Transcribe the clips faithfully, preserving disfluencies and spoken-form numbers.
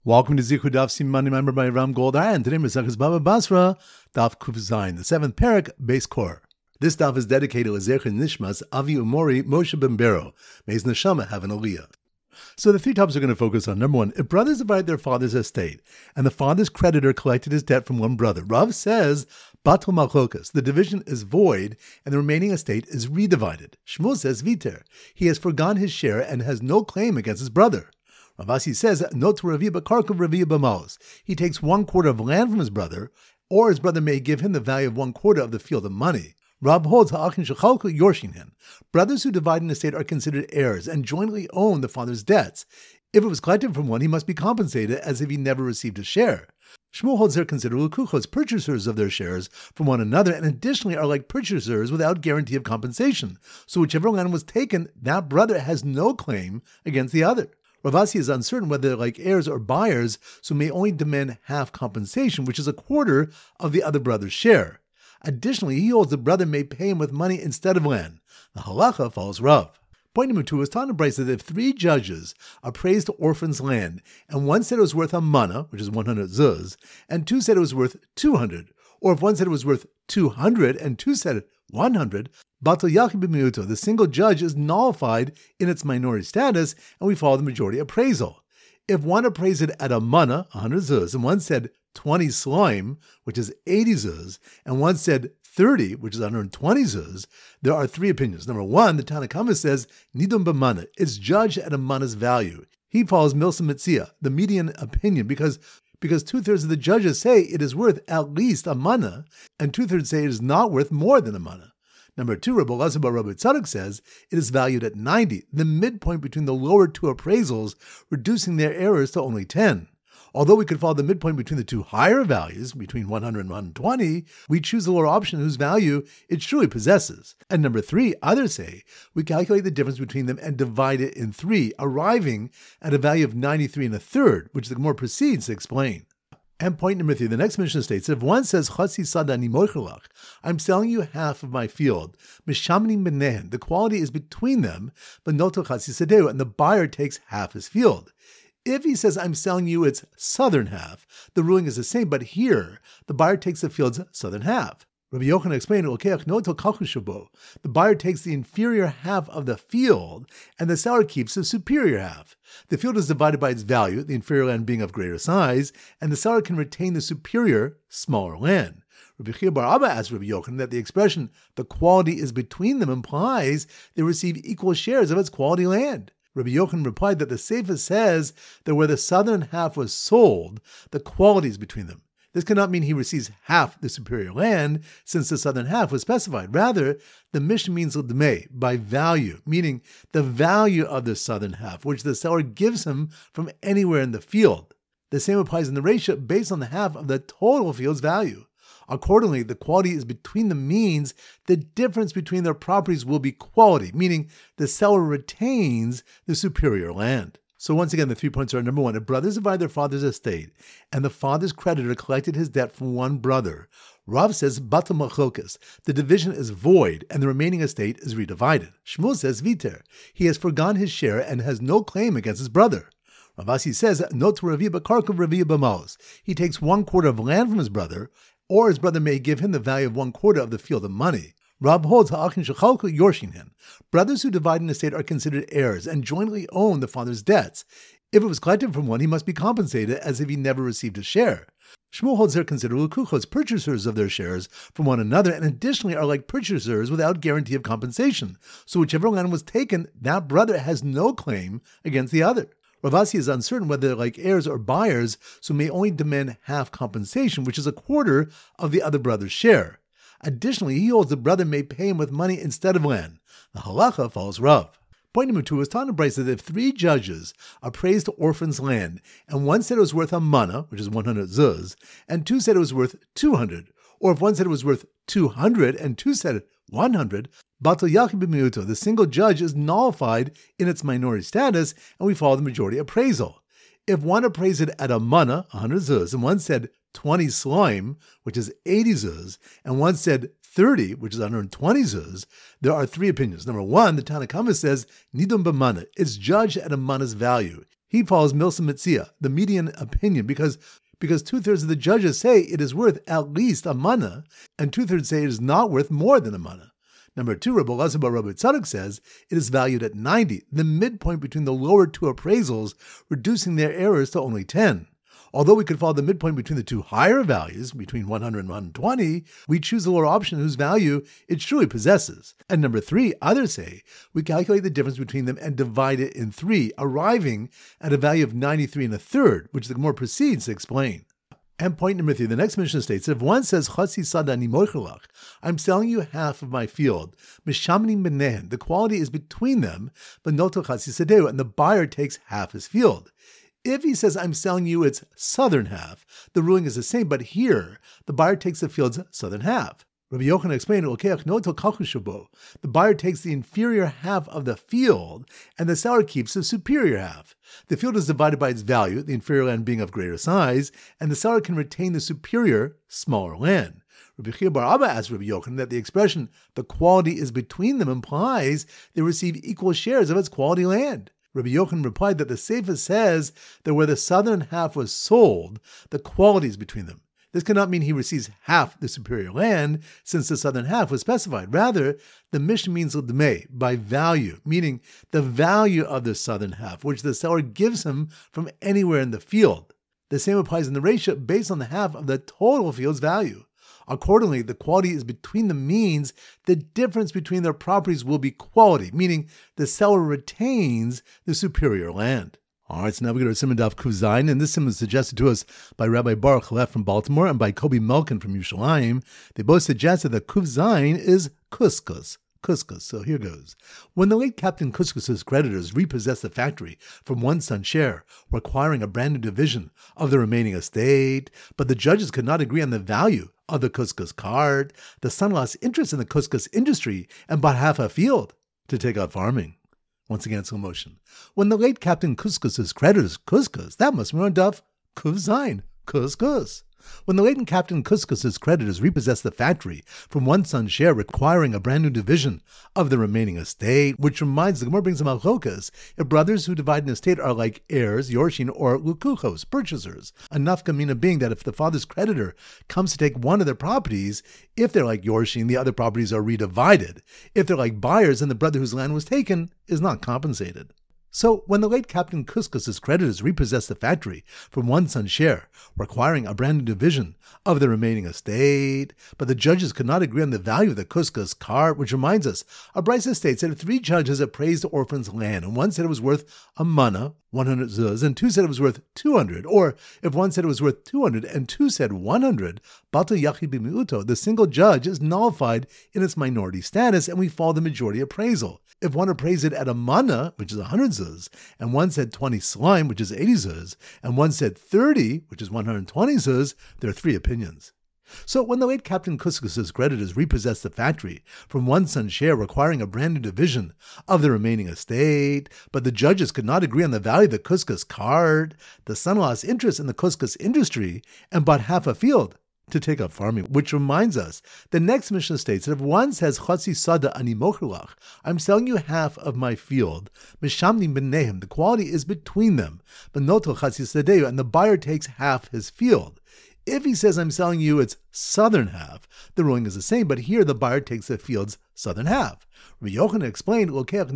Welcome to Zichud Daf Siman, remembered by Ram Goldar, and today Mesachas Baba Basra, Daf Kuf Zayin, the seventh parak, base core. This daf is dedicated to Zecher Nishmas Avi Umori Moshe Ben Bero. May his neshama have an aliyah. So the three topics we're going to focus on. Number one, if brothers divide their father's estate, and the father's creditor collected his debt from one brother, Rav says, Batul Malchokas, the division is void, and the remaining estate is redivided. Shmuel says, Viter, he has forgone his share and has no claim against his brother. Rav Asi says, not to Ravia Bakarka Ravia Bamaos. He takes one quarter of land from his brother, or his brother may give him the value of one quarter of the field of money. Rav holds Ha'achin Shechalku Yorshinhen. Brothers who divide an estate are considered heirs and jointly own the father's debts. If it was collected from one, he must be compensated as if he never received a share. Shmuel holds they're considered lukuchos, purchasers of their shares from one another, and additionally are like purchasers without guarantee of compensation. So whichever land was taken, that brother has no claim against the other. Rav Asi is uncertain whether they're like heirs or buyers, so may only demand half compensation, which is a quarter of the other brother's share. Additionally, he holds the brother may pay him with money instead of land. The halacha follows Rav. Point number two is taught in Brisa that if three judges appraised the orphan's land, and one said it was worth a mana, which is one hundred zuz, and two said it was worth two hundred, or if one said it was worth two hundred and two said one hundred, Batal Yachid b'miuto, the single judge is nullified in its minority status, and we follow the majority appraisal. If one appraised it at a mana, one hundred zuz, and one said twenty slime, which is eighty zuz, and one said thirty, which is one hundred twenty zuz, there are three opinions. Number one, the Tanna Kamma says, Nidum b'mana, it's judged at a mana's value. He follows Milsa Mitzia, the median opinion, because because two-thirds of the judges say it is worth at least a mana, and two-thirds say it is not worth more than a mana. Number two, Rabbi Elazar bar Rabbi Tzadok says it is valued at ninety, the midpoint between the lower two appraisals, reducing their errors to only ten. Although we could follow the midpoint between the two higher values, between one hundred and one hundred twenty, we choose the lower option whose value it truly possesses. And number three, others say, we calculate the difference between them and divide it in three, arriving at a value of ninety-three and a third, which the Gemara proceeds to explain. And point number three, the next Mishnah states, if one says, Chatzi sadani moichelach, I'm selling you half of my field, mishamni benehen, the quality is between them, but noto chatzi sadeu, and the buyer takes half his field. If he says, I'm selling you its southern half, the ruling is the same, but here, the buyer takes the field's southern half. Rabbi Yochanan explained, the buyer takes the inferior half of the field, and the seller keeps the superior half. The field is divided by its value, the inferior land being of greater size, and the seller can retain the superior, smaller land. Rabbi Chia bar Abba asked Rabbi Yochanan that the expression, the quality is between them, implies they receive equal shares of its quality land. Rabbi Yochanan replied that the Sefer says that where the southern half was sold, the quality is between them. This cannot mean he receives half the superior land, since the southern half was specified. Rather, the Mishnah means l'dmei, by value, meaning the value of the southern half, which the seller gives him from anywhere in the field. The same applies in the ratio based on the half of the total field's value. Accordingly, the quality is between them means the difference between their properties will be quality, meaning the seller retains the superior land. So once again, the three points are, number one, if brothers divide their father's estate, and the father's creditor collected his debt from one brother, Rav says, Batal Malchokas, the division is void, and the remaining estate is redivided. Shmuel says, Viter, he has forgone his share and has no claim against his brother. Rav Asi says, not to Ravia Bakarka Ravia Bamaos. He takes one quarter of land from his brother, or his brother may give him the value of one quarter of the field of money. Rav holds Ha'achin Shechalku Yorshinhen. Brothers who divide an estate are considered heirs and jointly own the father's debts. If it was collected from one, he must be compensated as if he never received a share. Shmuel holds they're considered lukuchos, purchasers of their shares from one another, and additionally are like purchasers without guarantee of compensation. So whichever land was taken, that brother has no claim against the other. Rav Asi is uncertain whether they're like heirs or buyers, so may only demand half compensation, which is a quarter of the other brother's share. Additionally, he holds the brother may pay him with money instead of land. The halacha follows Rav. Point number two is taught in Brisa that if three judges appraised the orphan's land, and one said it was worth a mana, which is one hundred zuz, and two said it was worth two hundred, or if one said it was worth two hundred and two said one hundred, Batal Yachid b'miuto, the single judge is nullified in its minority status, and we follow the majority appraisal. If one appraised it at a mana, one hundred zuz, and one said twenty slime, which is eighty zuz, and one said thirty, which is one hundred twenty zuz, there are three opinions. Number one, the Tanna Kamma says, Nidum b'mana, it's judged at a mana's value. He follows Milsa Mitzia, the median opinion, because because two-thirds of the judges say it is worth at least a mana, and two-thirds say it is not worth more than a mana. Number two, Rabbi Elazar bar Rabbi Tzadok says it is valued at ninety, the midpoint between the lower two appraisals, reducing their errors to only ten. Although we could follow the midpoint between the two higher values, between one hundred and one hundred twenty, we choose the lower option whose value it truly possesses. And number three, others say we calculate the difference between them and divide it in three, arriving at a value of ninety-three and a third, which the Gemara proceeds to explain. And point number three, the next Mishnah states, if one says, Chatzi sada ani moichelach, I'm selling you half of my field, mishamni benehen, the quality is between them, but noto chatzi sadeu, and the buyer takes half his field. If he says, I'm selling you its southern half, the ruling is the same, but here, the buyer takes the field's southern half. Rabbi Yochanan explained, the buyer takes the inferior half of the field, and the seller keeps the superior half. The field is divided by its value, the inferior land being of greater size, and the seller can retain the superior, smaller land. Rabbi Chia bar Abba asked Rabbi Yochanan that the expression, the quality is between them, implies they receive equal shares of its quality land. Rabbi Yochanan replied that the Sefer says that where the southern half was sold, the quality is between them. This cannot mean he receives half the superior land, since the southern half was specified. Rather, the Mishnah means l'dmei, by value, meaning the value of the southern half, which the seller gives him from anywhere in the field. The same applies in the ratio based on the half of the total field's value. Accordingly, the quality is between them means the difference between their properties will be quality, meaning the seller retains the superior land. All right, so now we go to Siman Daf Kuf Zayin, and this Siman was suggested to us by Rabbi Baruch Halef from Baltimore and by Kobi Melkin from Yerushalayim. They both suggested that Kuf Zayin is couscous. Couscous. So here goes. When the late Captain Couscous's creditors repossessed the factory from one son's share, requiring a brand new division of the remaining estate, but the judges could not agree on the value of the couscous cart, the son lost interest in the couscous industry and bought half a field to take out farming. Once again, slow motion. When the late Captain Couscous's creditors, couscous, that must be on Daf Kuf Zayin, couscous. When the late Captain Couscous's creditors repossessed the factory from one son's share, requiring a brand new division of the remaining estate, which reminds the Gemara brings a malchokas, if brothers who divide an estate are like heirs, yorshin, or lukuchos, purchasers, a nafkamina being that if the father's creditor comes to take one of their properties, if they're like yorshin, the other properties are redivided. If they're like buyers, then the brother whose land was taken is not compensated. So, when the late Captain Couscous's creditors repossessed the factory from one son's share, requiring a brand new division of the remaining estate, but the judges could not agree on the value of the couscous cart, which reminds us, a brisa states that if three judges appraised the orphan's land, and one said it was worth a mana, one hundred zuz, and two said it was worth two hundred, or if one said it was worth two hundred and two said one hundred, bato yachid b'miuto, the single judge is nullified in its minority status, and we follow the majority appraisal. If one appraised it at a mana, which is one hundred zuz, and one said twenty slime, which is eighty zuz, and one said thirty, which is one hundred twenty zuz, there are three opinions. So when the late Captain Couscous's creditors repossessed the factory from one son's share, requiring a brand new division of the remaining estate, but the judges could not agree on the value of the couscous cart, the son lost interest in the couscous industry and bought half a field to take up farming, which reminds us, the next Mishnah states that if one says, Chatzi sada ani mocherlach, I'm selling you half of my field, mishamni benehem, the quality is between them, but noto chatzi sadeu, and the buyer takes half his field. If he says, I'm selling you its southern half, the ruling is the same, but here the buyer takes the field's southern half. Rabbi Yochanan explained,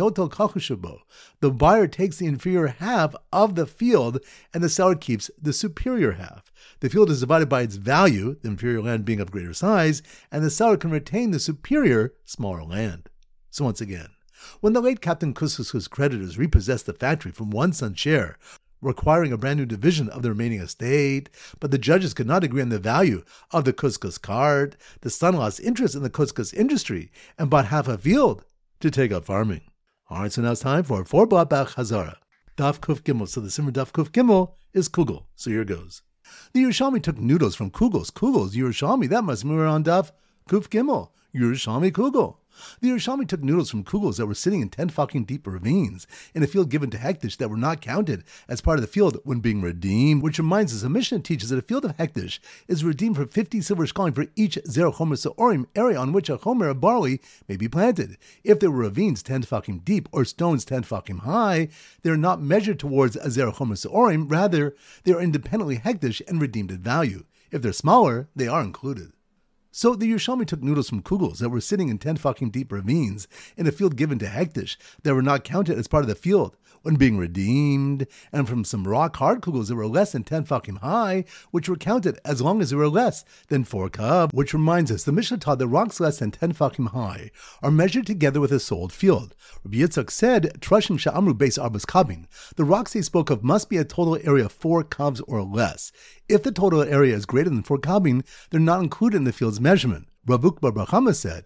the buyer takes the inferior half of the field, and the seller keeps the superior half. The field is divided by its value, the inferior land being of greater size, and the seller can retain the superior, smaller land. So once again, when the late Captain Couscous's creditors repossessed the factory from one son's share, requiring a brand new division of the remaining estate, but the judges could not agree on the value of the couscous cart, the son lost interest in the couscous industry and bought half a field to take up farming. All right, so now it's time for four Blabach Hazara. Daf Kuf Gimel. So the Simmer Daf Kuf Gimel is Kugel. So here goes. The Yerushalmi took noodles from Kugels. Kugels, Yerushalmi, that must move on Daf Kuf Gimel. Yerushalmi Kugel. The Yerushalmi took noodles from kugels that were sitting in ten fucking deep ravines in a field given to Hektish that were not counted as part of the field when being redeemed, which reminds us, the Mishnah teaches that a field of Hektish is redeemed for fifty silver shekalim for each zero chomer se'orim area on which a chomer of barley may be planted. If there were ravines ten tefachim deep or stones ten tefachim high, they are not measured towards a zero chomer se'orim, rather they are independently Hektish and redeemed at value. If they're smaller, they are included. So the Yerushalmi took noodles from kugels that were sitting in ten fucking deep ravines in a field given to Hektish that were not counted as part of the field when being redeemed, and from some rock hard kugels that were less than ten fucking high, which were counted as long as they were less than four kab, which reminds us, the Mishnah taught that rocks less than ten fucking high are measured together with a sold field. Rabbi Yitzchak said, Trushim sha'amru beis arbas kabin. The rocks they spoke of must be a total area of four kabs or less. If the total area is greater than four kabin, they're not included in the field's measurement. Rav Ukbar bar Chama said,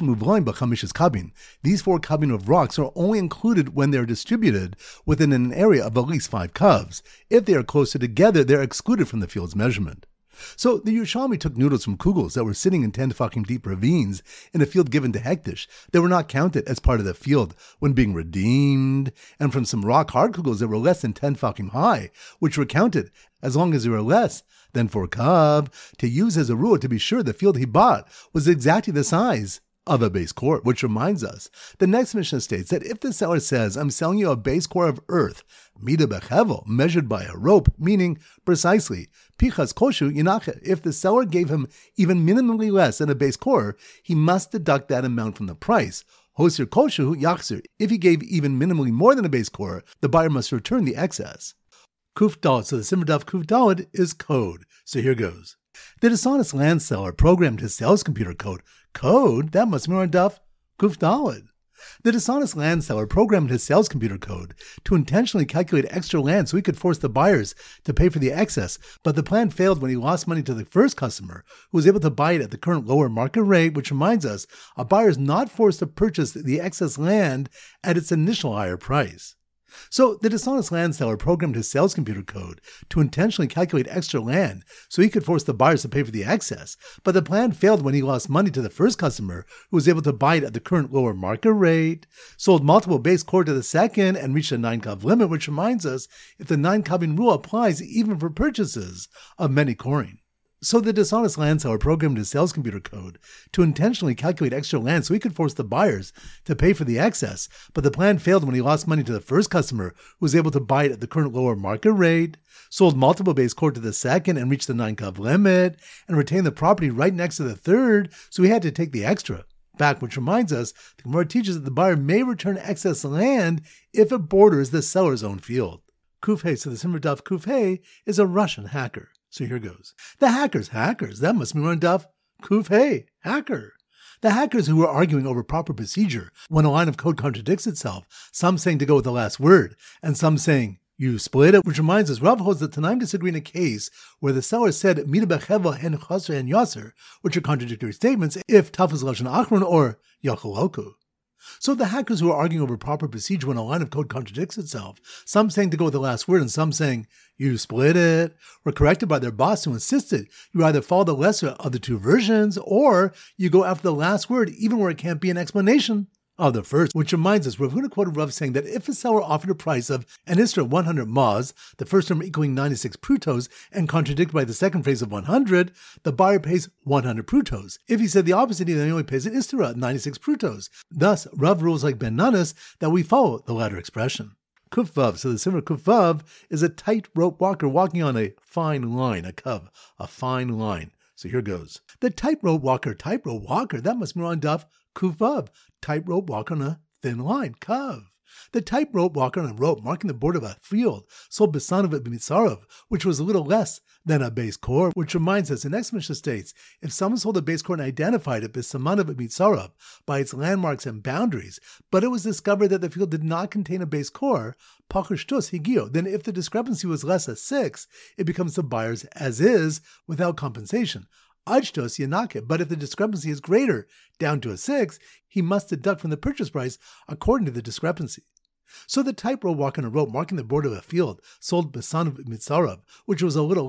these four kabin of rocks are only included when they are distributed within an area of at least five kavs. If they are closer together, they are excluded from the field's measurement. So the Yerushalmi took noodles from kugels that were sitting in ten fucking deep ravines in a field given to Hektish that were not counted as part of the field when being redeemed, and from some rock hard kugels that were less than ten fucking high, which were counted as long as they were less than four kab, to use as a rule to be sure the field he bought was exactly the size of a base core, which reminds us, the next Mishnah states that if the seller says, I'm selling you a base core of earth, mida bechevel, measured by a rope, meaning precisely, pichas koshu yinache, if the seller gave him even minimally less than a base core, he must deduct that amount from the price. Hosir koshu yachzir, if he gave even minimally more than a base core, the buyer must return the excess. Kuf Daled, so the Simmer Daf Kuf Daled is code. So here goes. The dishonest land seller programmed his sales computer code. Code? That must be on Daf Kuf Daled. The dishonest land seller programmed his sales computer code to intentionally calculate extra land so he could force the buyers to pay for the excess, but the plan failed when he lost money to the first customer, who was able to buy it at the current lower market rate, which reminds us, a buyer is not forced to purchase the excess land at its initial higher price. So the dishonest land seller programmed his sales computer code to intentionally calculate extra land so he could force the buyers to pay for the excess, but the plan failed when he lost money to the first customer, who was able to buy it at the current lower market rate, sold multiple base core to the second, and reached a nine kav limit, which reminds us if the nine kavin rule applies even for purchases of many coring. So the dishonest land seller programmed his sales computer code to intentionally calculate extra land so he could force the buyers to pay for the excess, but the plan failed when he lost money to the first customer, who was able to buy it at the current lower market rate, sold multiple base core to the second and reached the nine kav limit, and retained the property right next to the third, so he had to take the extra back, which reminds us, the Gemara teaches that the buyer may return excess land if it borders the seller's own field. Kufhei, so the Simmer Daf Kufhei is a Russian hacker. So here goes. The hackers, hackers, that must be on Daf Kufhei, hacker. The hackers who were arguing over proper procedure when a line of code contradicts itself, some saying to go with the last word, and some saying, you split it, which reminds us, Rav holds that Tanaim disagree in a case where the seller said, mida becheva hen chasr and yaser, which are contradictory statements, if tafuz lashon achron or yachaloku. So the hackers who are arguing over proper procedure when a line of code contradicts itself, some saying to go with the last word and some saying, you split it, were corrected by their boss who insisted you either follow the lesser of the two versions or you go after the last word even where it can't be an explanation of the first, which reminds us, Rav Huna quoted Rav saying that if a seller offered a price of an isra one hundred maz, the first term equaling ninety-six prutos, and contradicted by the second phrase of one hundred, the buyer pays one hundred prutos. If he said the opposite, he then only pays an isra, ninety-six prutos. Thus, Rav rules like Ben Nanas that we follow the latter expression. Kufvav, so the Simmer Kufvav is a tightrope walker walking on a fine line, a kav, a fine line. So here goes. The tightrope walker, tightrope walker, that must be on Daf Kufvav, tightrope walker on a thin line, kav. The tightrope walker on a rope marking the border of a field sold Besanov at B'mitzarav, which was a little less than a base core, which reminds us, the next Mishnah states, if someone sold a base core and identified it Besanov at B'mitzarav by its landmarks and boundaries, but it was discovered that the field did not contain a base core, Pachushtos Higio, then if the discrepancy was less than six, it becomes the buyer's as is without compensation. Ajtos Yanake, but if the discrepancy is greater, down to a six, he must deduct from the purchase price according to the discrepancy. So the tightrope walk on a rope marking the border of a field sold Besanov Mitzarav, which was a little less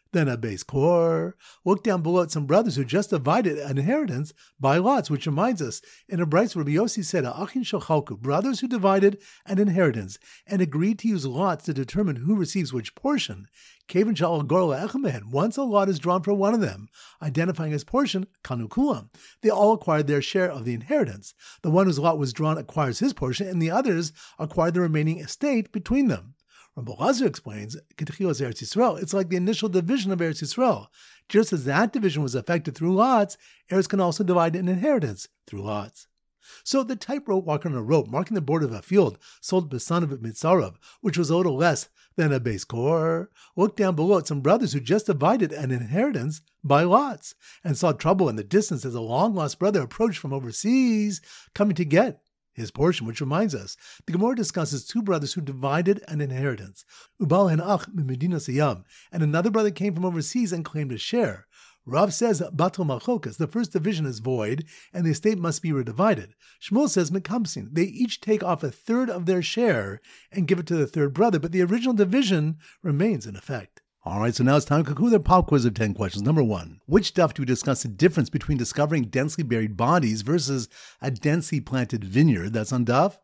than a base core. Look down below at some brothers who just divided an inheritance by lots, which reminds us, in a brayso, Rabbi Yossi said, Achin shechalku, brothers who divided an inheritance and agreed to use lots to determine who receives which portion. Once a lot is drawn for one of them, identifying his portion, kanu kulam, they all acquired their share of the inheritance. The one whose lot was drawn acquires his portion, and the others acquire the remaining estate between them. Rabbi Lazar explains, it's like the initial division of Eretz Yisrael. Just as that division was effected through lots, heirs can also divide an inheritance through lots. So the tightrope walker on a rope marking the border of a field sold Besan of Mitzarav, which was a little less than a base core. Look down below at some brothers who just divided an inheritance by lots and saw trouble in the distance as a long-lost brother approached from overseas, coming to get his portion, which reminds us, the Gemara discusses two brothers who divided an inheritance. Ubal and Ach Medina Siyam, and another brother came from overseas and claimed a share. Rav says Batel Malchokas, the first division is void, and the estate must be redivided. Shmuel says Mekamsin, they each take off a third of their share and give it to the third brother, but the original division remains in effect. All right, so now it's time to conclude the pop quiz of ten questions. Number one, which stuff do we discuss the difference between discovering densely buried bodies versus a densely planted vineyard? That's on Daf.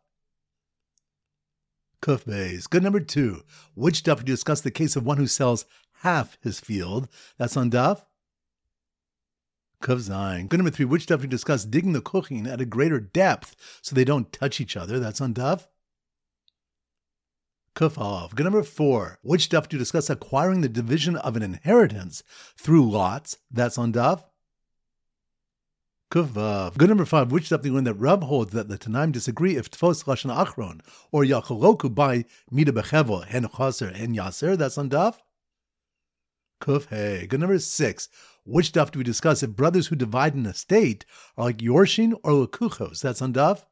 Kuf Beis. Good. Number two, which stuff do we discuss the case of one who sells half his field? That's on Daf. Kuf Zayin. Good. Number three, which stuff do we discuss digging the cooking at a greater depth so they don't touch each other? That's on Daf. Kuf. Good. Number four, which stuff do you discuss acquiring the division of an inheritance through lots? That's on Daf. Kuf. Good. Number five, which stuff do you learn that Rav holds that the Tanaim disagree if Tfos Lashon Achron or Yachaloku by Mida Bechevel, Hen Chaser, and Yaser? That's on Daf. Kuf Hey. Good. Number six, which stuff do we discuss if brothers who divide an estate are like Yorshin or Lekuchos? That's on Daf.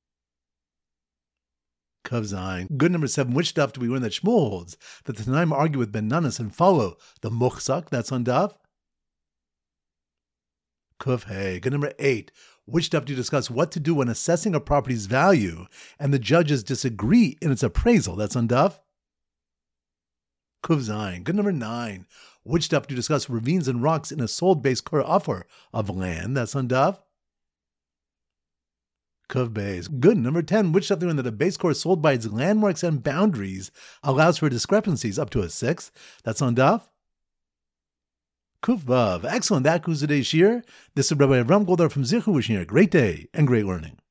Kuf Zayin. Good. Number seven, which stuff do we learn that Shmuel holds that the Tanaim argue with Ben Nanas and follow the Muchzak? That's on Daf. Kuf Hey. Good. Number eight, which stuff do you discuss what to do when assessing a property's value and the judges disagree in its appraisal? That's on Daf. Kuf Zayin. Good. Number nine, which stuff do you discuss ravines and rocks in a sold base core offer of land? That's on Daf. Kuf Beis. Good. Number ten, which stuff do you learn that a base core sold by its landmarks and boundaries allows for discrepancies up to a sixth? That's on Daf. Kuf Vav. Excellent. That concludes today's shir. This is Rabbi Avram Goldar from Zichu wishing you a great day and great learning.